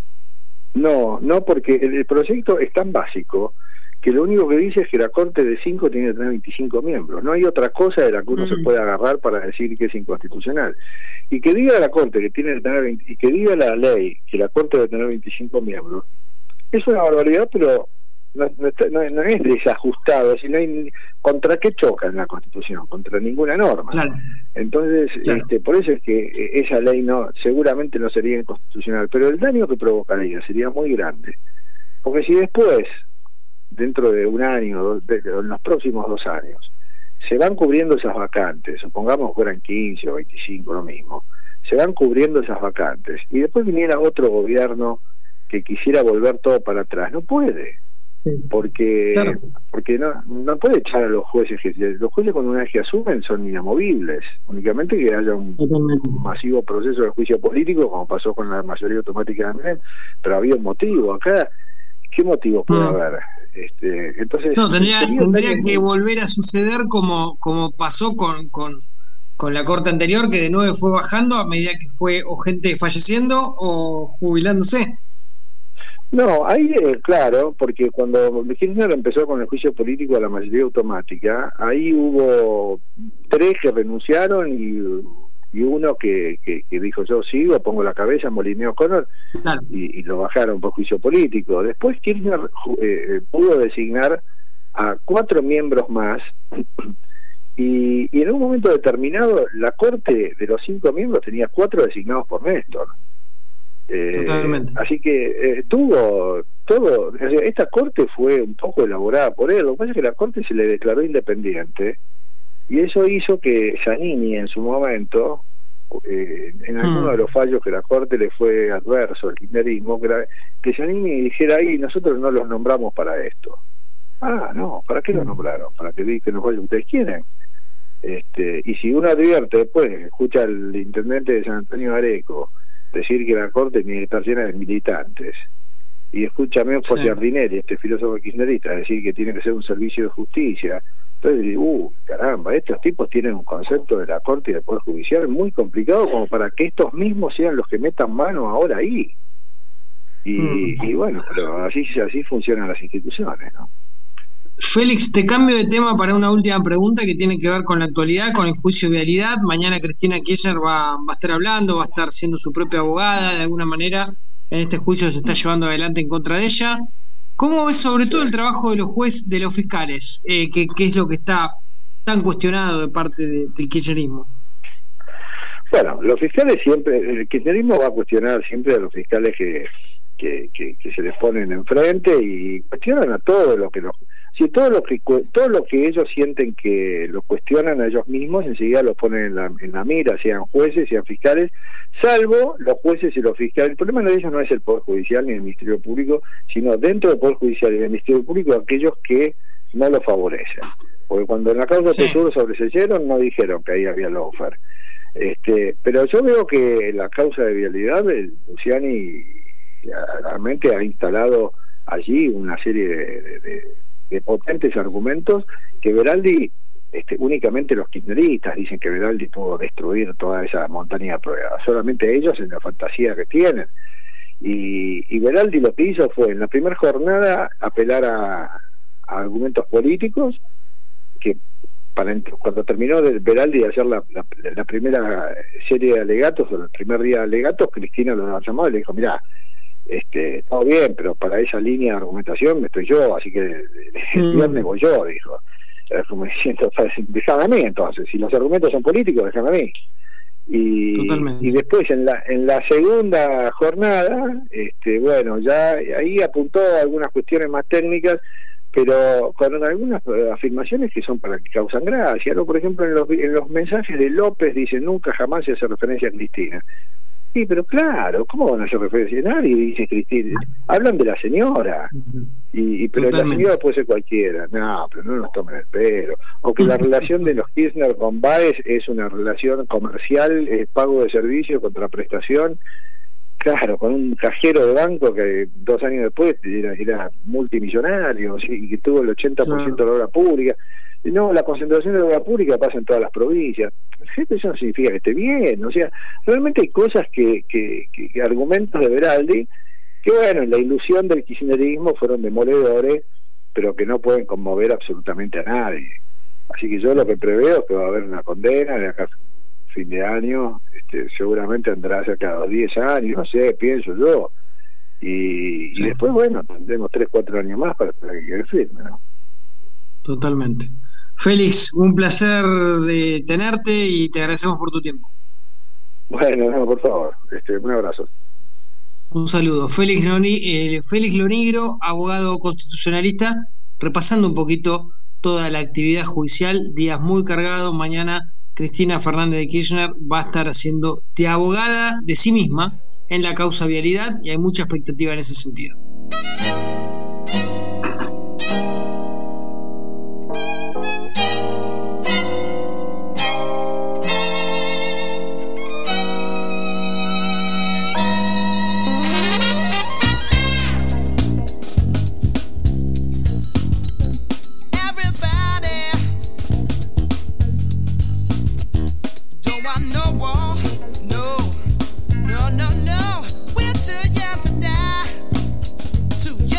No, no, porque el, el proyecto es tan básico que lo único que dice es que la Corte de cinco tiene que tener veinticinco miembros. No hay otra cosa de la que uno mm. se puede agarrar para decir que es inconstitucional. Y que diga la Corte que tiene que tener veinte, y que diga la ley que la Corte debe tener veinticinco miembros, es una barbaridad, pero no, no, está, no, no es desajustado, sino hay, ¿contra qué choca en la Constitución? Contra ninguna norma. Claro. Entonces, claro. Este, por eso es que esa ley no, seguramente no sería inconstitucional, pero el daño que provocaría sería muy grande, porque si después, dentro de un año, de, de, en los próximos dos años, se van cubriendo esas vacantes, supongamos que fueran quince o veinticinco, lo mismo, se van cubriendo esas vacantes, y después viniera otro gobierno que quisiera volver todo para atrás, no puede. Sí. Porque claro. porque no no puede echar a los jueces, que los jueces cuando una vez que asumen son inamovibles, únicamente que haya un, un masivo proceso de juicio político, como pasó con la mayoría automática de Menem, pero había un motivo acá. ¿Qué motivo puede mm. haber? Este, entonces no, tendría, tendría que volver a suceder como como pasó con, con con la Corte anterior, que de nueve fue bajando a medida que fue o gente falleciendo o jubilándose. No, ahí eh, claro, porque cuando Kirchner empezó con el juicio político a la mayoría automática, ahí hubo tres que renunciaron y, y uno que, que, que dijo yo sigo, pongo la cabeza, Molineo O'Connor, claro. y, y lo bajaron por juicio político. Después Kirchner eh, pudo designar a cuatro miembros más y, y en un momento determinado la Corte de los cinco miembros tenía cuatro designados por Néstor. Eh, así que eh, tuvo todo, o sea, esta Corte fue un poco elaborada por él. Lo que pasa es que la Corte se le declaró independiente y eso hizo que Giannini en su momento, eh, en alguno hmm. de los fallos que la Corte le fue adverso al kirchnerismo, que, la, que Giannini dijera ahí, nosotros no los nombramos para esto. Ah, no, ¿para qué los nombraron? Para que digan los fallos que ustedes quieren. Este, y si uno advierte después, escucha al intendente de San Antonio Areco decir que la Corte tiene que estar llena de militantes, y escúchame a José Ardinelli, este filósofo kirchnerista, decir que tiene que ser un servicio de justicia. Entonces, uh, caramba, estos tipos tienen un concepto de la Corte y del Poder Judicial muy complicado como para que estos mismos sean los que metan mano ahora ahí. Y, mm. y bueno, pero así así funcionan las instituciones, ¿no? Félix, te cambio de tema para una última pregunta que tiene que ver con la actualidad, con el juicio de vialidad. Mañana Cristina Kirchner va, va a estar hablando, va a estar siendo su propia abogada, de alguna manera en este juicio se está llevando adelante en contra de ella. ¿Cómo ves sobre todo el trabajo de los jueces, de los fiscales? Eh, ¿qué, ¿Qué es lo que está tan cuestionado de parte de, del kirchnerismo? Bueno, los fiscales siempre, el kirchnerismo va a cuestionar siempre a los fiscales que, que, que, que se les ponen enfrente y cuestionan a todos los que los... Si todo lo que todo lo que ellos sienten que lo cuestionan a ellos mismos, enseguida los ponen en la, en la mira, sean jueces, sean fiscales, salvo los jueces y los fiscales. El problema de ellos no es el Poder Judicial ni el Ministerio Público, sino dentro del Poder Judicial y del Ministerio Público aquellos que no lo favorecen. Porque cuando en la causa sí. de Peturo sobreseyeron, no dijeron que ahí había lawfare. Este, pero yo veo que la causa de vialidad, el Luciani realmente ha instalado allí una serie de, de, de de potentes argumentos que Veraldi, este, únicamente los kirchneristas dicen que Veraldi pudo destruir toda esa montaña de pruebas, solamente ellos en la fantasía que tienen. Y, y Veraldi lo que hizo fue, en la primera jornada, apelar a, a argumentos políticos, que para cuando terminó de Veraldi de hacer la, la, la primera serie de alegatos, o el primer día de alegatos, Cristina lo llamó y le dijo, mirá, Este, todo bien, pero para esa línea de argumentación me estoy yo, así que el viernes voy yo, dijo. Era como diciendo, déjame a mí entonces, si los argumentos son políticos, déjame a mí. Y, y después en la en la segunda jornada, este, bueno, ya ahí apuntó a algunas cuestiones más técnicas, pero con algunas afirmaciones que son para que causan gracia, ¿no? Por ejemplo, en los, en los mensajes de López dice, nunca jamás se hace referencia a Cristina. Sí, pero claro, ¿cómo van a hacer referencia? Nadie dice Cristina, hablan de la señora, y, y pero Totalmente. La señora puede ser cualquiera, no, pero no nos tomen el pelo, o que la relación de los Kirchner con Báez es una relación comercial, es pago de servicio contra prestación, claro, con un cajero de banco que dos años después era, era multimillonario, ¿sí? Y que tuvo el ochenta por ciento de la obra pública. No, la concentración de la obra pública pasa en todas las provincias. Eso no significa que esté bien. O sea, realmente hay cosas que, que, que, que argumentos de Veraldi, que bueno, en la ilusión del kirchnerismo fueron demoledores, pero que no pueden conmover absolutamente a nadie. Así que yo lo que preveo es que va a haber una condena de acá a fin de año, este, seguramente andará cerca de los diez años, no sé, pienso yo. Y, sí. y después, bueno, tendremos tres, cuatro años más para, para que quede firme, ¿no? Totalmente. Félix, un placer de tenerte y te agradecemos por tu tiempo. Bueno, no, por favor, este, un abrazo. Un saludo. Félix, Loni, eh, Félix Lonigro, abogado constitucionalista, repasando un poquito toda la actividad judicial, días muy cargados. Mañana Cristina Fernández de Kirchner va a estar haciendo de abogada de sí misma en la causa vialidad y hay mucha expectativa en ese sentido. No, no, no, we're too young to die, too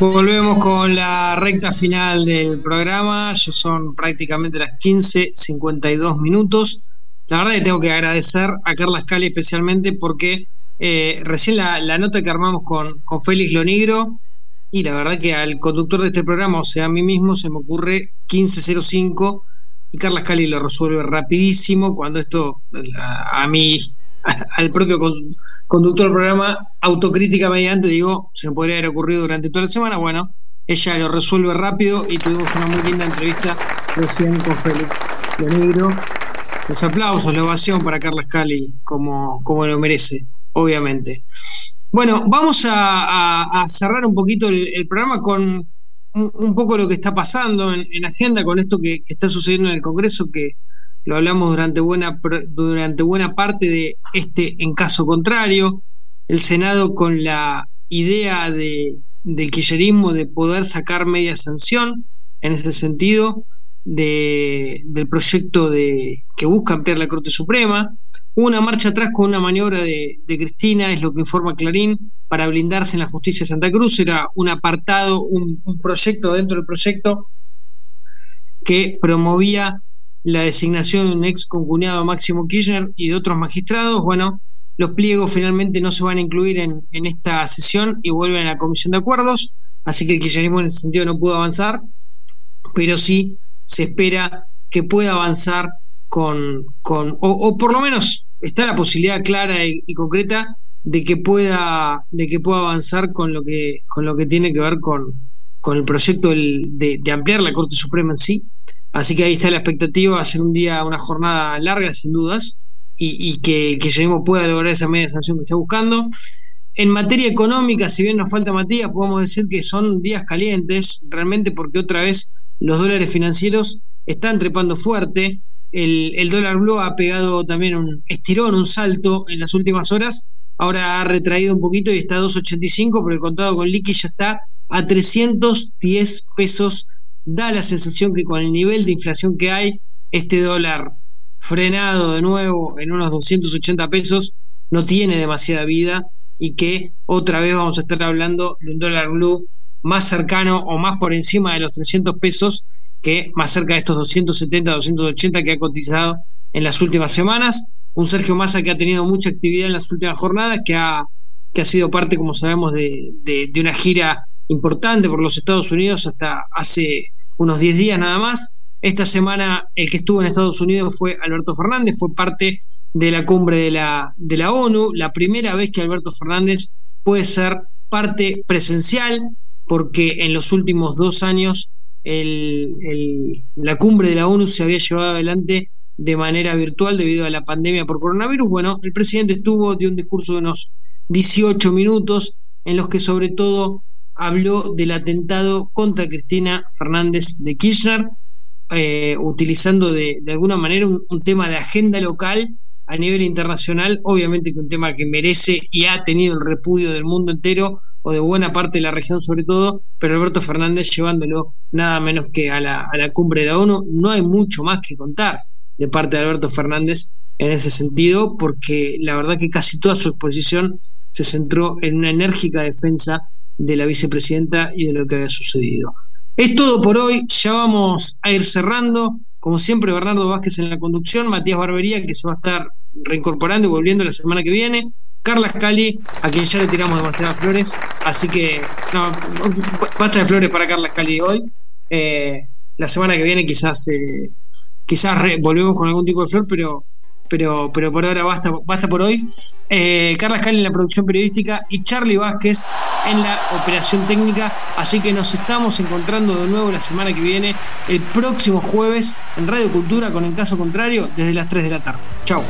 Volvemos con la recta final del programa. Ya son prácticamente las quince cincuenta y dos minutos. La verdad que tengo que agradecer a Carla Scali especialmente porque eh, recién la, la nota que armamos con, con Félix Lonigro, y la verdad que al conductor de este programa, o sea a mí mismo, se me ocurre quince cero cinco y Carla Scali lo resuelve rapidísimo cuando esto a, a mí, a, al propio conductor del programa, autocrítica mediante, digo, se me podría haber ocurrido durante toda la semana. Bueno, ella lo resuelve rápido y tuvimos una muy linda entrevista recién con Félix Lonigro. Los aplausos, la ovación para Carla Scali, como, como lo merece, obviamente. Bueno, vamos a, a, a cerrar un poquito el, el programa con un, un poco lo que está pasando en, en agenda, con esto que, que está sucediendo en el Congreso, que lo hablamos durante buena, durante buena parte de este en caso contrario. El Senado con la idea de, del kirchnerismo de poder sacar media sanción en ese sentido, De, del proyecto de que busca ampliar la Corte Suprema. Una marcha atrás con una maniobra de, de Cristina, es lo que informa Clarín, para blindarse en la justicia de Santa Cruz. Era un apartado, un, un proyecto dentro del proyecto que promovía la designación de un ex concuñado Máximo Kirchner y de otros magistrados. Bueno, los pliegos finalmente no se van a incluir en, en esta sesión y vuelven a la Comisión de Acuerdos, así que el kirchnerismo en ese sentido no pudo avanzar, pero sí se espera que pueda avanzar con, con o, o por lo menos está la posibilidad clara y, y concreta de que pueda de que pueda avanzar con lo que con lo que tiene que ver con, con el proyecto del, de, de ampliar la Corte Suprema en sí. Así que ahí está la expectativa, hacer un día, una jornada larga sin dudas, y, y que el kirchnerismo pueda lograr esa media sanción que está buscando. En materia económica, si bien nos falta Matías, podemos decir que son días calientes realmente, porque otra vez los dólares financieros están trepando fuerte. El, el dólar blue ha pegado también un estirón, un salto en las últimas horas. Ahora ha retraído un poquito y está a dos ochenta y cinco, pero el contado con liqui ya está a trescientos diez pesos. Da la sensación que con el nivel de inflación que hay, este dólar frenado de nuevo en unos doscientos ochenta pesos no tiene demasiada vida, y que otra vez vamos a estar hablando de un dólar blue más cercano o más por encima de los trescientos pesos, que más cerca de estos doscientos setenta, doscientos ochenta que ha cotizado en las últimas semanas. Un Sergio Massa que ha tenido mucha actividad en las últimas jornadas, que ha, que ha sido parte, como sabemos, de, de, de una gira importante por los Estados Unidos hasta hace unos diez días nada más. Esta semana el que estuvo en Estados Unidos fue Alberto Fernández, fue parte de la cumbre de la, de la ONU, la primera vez que Alberto Fernández puede ser parte presencial, porque en los últimos dos años el, el, la cumbre de la ONU se había llevado adelante de manera virtual debido a la pandemia por coronavirus. Bueno, el presidente estuvo, dio un discurso de unos dieciocho minutos en los que sobre todo habló del atentado contra Cristina Fernández de Kirchner, eh, utilizando de, de alguna manera un, un tema de agenda local a nivel internacional, obviamente que un tema que merece y ha tenido el repudio del mundo entero, o de buena parte de la región sobre todo, pero Alberto Fernández llevándolo nada menos que a la, a la cumbre de la ONU. No hay mucho más que contar de parte de Alberto Fernández en ese sentido, porque la verdad que casi toda su exposición se centró en una enérgica defensa de la vicepresidenta y de lo que había sucedido. Es todo por hoy, ya vamos a ir cerrando. Como siempre, Bernardo Vázquez en la conducción, Matías Barbería, que se va a estar reincorporando y volviendo la semana que viene, Carla Scali, a quien ya le tiramos demasiadas flores, así que no, basta de flores para Carla Scali hoy. Eh, la semana que viene quizás eh, quizás re, volvemos con algún tipo de flor, pero pero pero por ahora basta basta por hoy. eh, Carla Scali en la producción periodística y Charlie Vázquez en la operación técnica, así que nos estamos encontrando de nuevo la semana que viene, el próximo jueves en Radio Cultura, con El Caso Contrario, desde las tres de la tarde. Chau.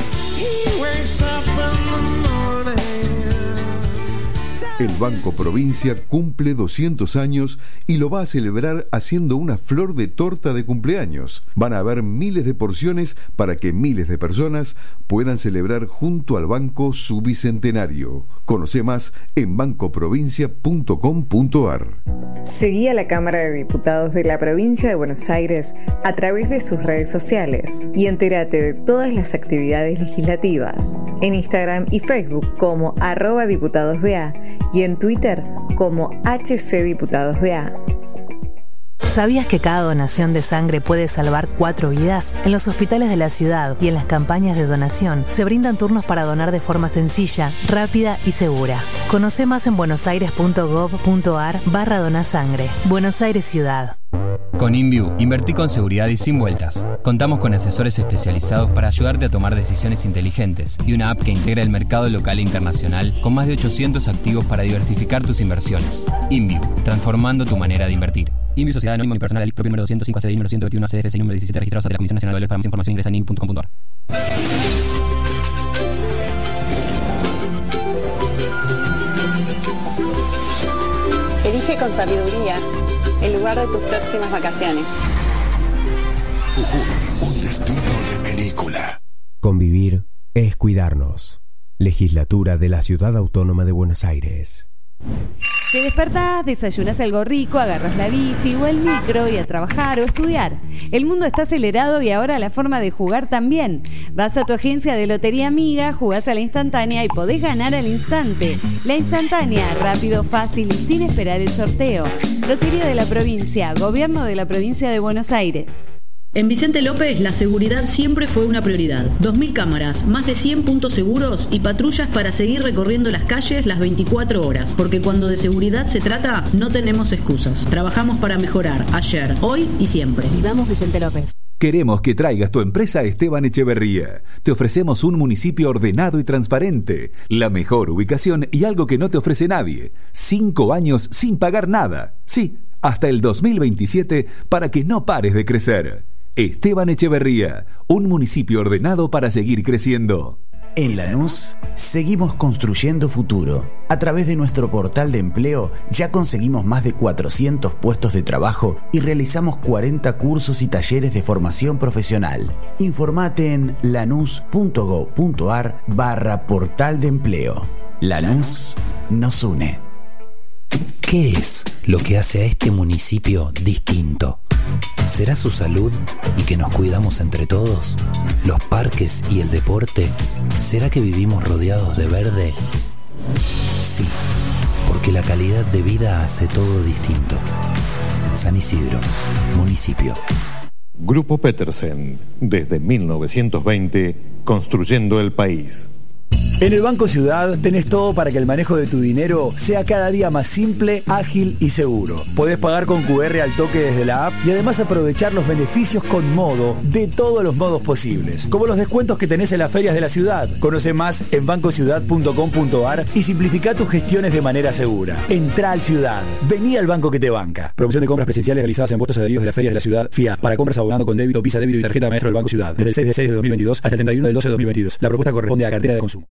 El Banco Provincia cumple doscientos años y lo va a celebrar haciendo una flor de torta de cumpleaños. Van a haber miles de porciones para que miles de personas puedan celebrar junto al banco su bicentenario. Conoce más en banco provincia punto com punto a r. Seguí a la Cámara de Diputados de la Provincia de Buenos Aires a través de sus redes sociales y entérate de todas las actividades legislativas en Instagram y Facebook como arroba diputadosba y en Twitter como H C Diputados B A. ¿Sabías que cada donación de sangre puede salvar cuatro vidas? En los hospitales de la ciudad y en las campañas de donación se brindan turnos para donar de forma sencilla, rápida y segura. Conoce más en buenosaires.gov.ar barra donasangre. Buenos Aires Ciudad. Con InView, invertí con seguridad y sin vueltas. Contamos con asesores especializados para ayudarte a tomar decisiones inteligentes y una app que integra el mercado local e internacional con más de ochocientos activos para diversificar tus inversiones. InView, transformando tu manera de invertir. InView Sociedad Anónima Unipersonal, el propio número doscientos cinco, A C D I número ciento veintiuno, A C D F S número diecisiete, registrados ante la Comisión Nacional de Valores. Para más información ingresa en I N punto com punto A R. Elige con sabiduría el lugar de tus próximas vacaciones. Jujuy, un destino de película. Convivir es cuidarnos. Legislatura de la Ciudad Autónoma de Buenos Aires. Te despertás, desayunás algo rico, agarras la bici o el micro y a trabajar o estudiar. El mundo está acelerado y ahora la forma de jugar también. Vas a tu agencia de Lotería Amiga, jugás a la instantánea y podés ganar al instante. La instantánea, rápido, fácil y sin esperar el sorteo. Lotería de la Provincia, Gobierno de la Provincia de Buenos Aires. En Vicente López, la seguridad siempre fue una prioridad. dos mil cámaras, más de cien puntos seguros y patrullas para seguir recorriendo las calles las veinticuatro horas. Porque cuando de seguridad se trata, no tenemos excusas. Trabajamos para mejorar, ayer, hoy y siempre. Vivamos Vicente López. Queremos que traigas tu empresa a Esteban Echeverría. Te ofrecemos un municipio ordenado y transparente, la mejor ubicación y algo que no te ofrece nadie. Cinco años sin pagar nada. Sí, hasta el dos mil veintisiete para que no pares de crecer. Esteban Echeverría, un municipio ordenado para seguir creciendo. En Lanús, seguimos construyendo futuro. A través de nuestro portal de empleo, ya conseguimos más de cuatrocientos puestos de trabajo y realizamos cuarenta cursos y talleres de formación profesional. Informate en lanús.gov.ar barra portal de empleo. Lanús nos une. ¿Qué es lo que hace a este municipio distinto? ¿Será su salud y que nos cuidamos entre todos? ¿Los parques y el deporte? ¿Será que vivimos rodeados de verde? Sí, porque la calidad de vida hace todo distinto. San Isidro, municipio. Grupo Petersen, desde mil novecientos veinte, construyendo el país. En el Banco Ciudad tenés todo para que el manejo de tu dinero sea cada día más simple, ágil y seguro. Podés pagar con Q R al toque desde la app y además aprovechar los beneficios con Modo de todos los modos posibles, como los descuentos que tenés en las ferias de la ciudad. Conoce más en banco ciudad punto com punto a r y simplifica tus gestiones de manera segura. Entrá al Ciudad. Vení al banco que te banca. Promoción de compras presenciales realizadas en puestos adheridos de las ferias de la ciudad F I A. Para compras abonando con débito, Visa, débito y tarjeta maestro del Banco Ciudad. Desde el seis de seis de dos mil veintidós hasta el treinta y uno del doce de dos mil veintidós. La propuesta corresponde a cartera de consumo.